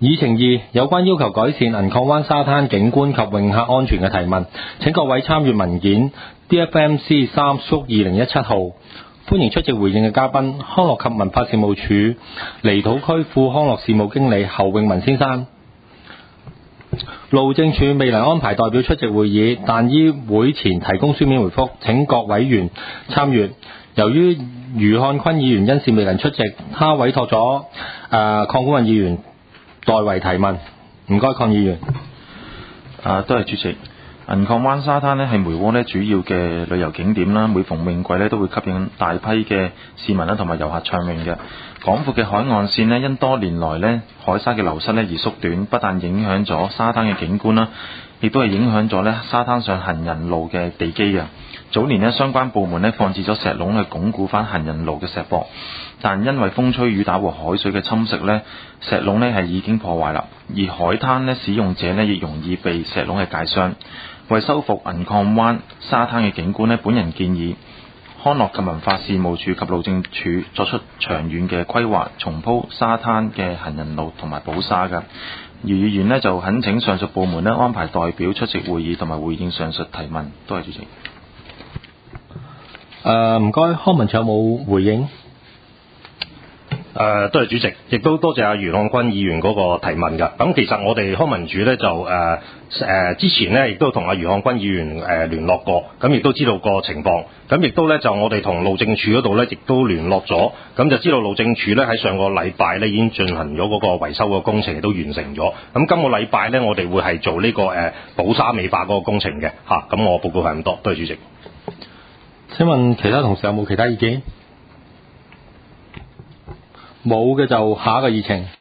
議程2有關要求改善銀礦灣沙灘景觀及泳客安全嘅提問，請各位參閱文件 DFMC 3/2017號。歡迎出席回應嘅嘉賓，康樂及文化事務署離島區副康樂事務經理侯永文先生。路政署未能安排代表出席會議，但於會前提供書面回覆，請各委員參閱。由於余漢坤議員因事未能出席，他委託咗鄺古運議員代為提問。唔該，鄺議員。 多謝主席。銀礦灣沙灘呢係梅窩呢主要嘅旅遊景點啦，每逢泳季呢都會吸引大批嘅市民啦同埋遊客暢泳嘅。廣闊嘅海岸線呢因多年來呢海沙嘅流失呢而縮短，不但影響咗沙灘嘅景觀啦，亦都係影響咗呢沙灘上行人路嘅地基嘅。早年呢相關部門呢放置咗石籠去鞏固翻行人路嘅石壆，但因為風吹雨打和海水嘅侵蝕呢，石籠呢係已經破壞啦，而海灘呢使用者呢亦容易被石籠嘅界傷。為修復銀礦灣沙灘嘅景觀呢，本人建議康樂及文化事務署及路政署作出長遠嘅規劃，重鋪沙灘嘅行人路同埋補沙嘅。余議員呢就懇請上述部門呢安排代表出席會議同埋回應上述提問。多謝主席。 唔該，康文署有冇回應？ 多謝主席，亦都多謝阿余漢坤議員嗰個提問㗎。咁其實我哋康文署咧就之前咧亦都同阿余漢坤議員聯絡過，咁亦都知道個情況。咁亦都咧就我哋同路政署嗰度咧亦都聯絡咗，咁就知道路政署咧喺上個禮拜咧已經進行咗嗰個維修個工程，亦都完成咗。咁今個禮拜咧我哋會係做呢個補沙美化嗰個工程嘅嚇。咁我報告係咁多，多謝主席。 請問其他同事有冇其他意見？冇嘅就下一個議程。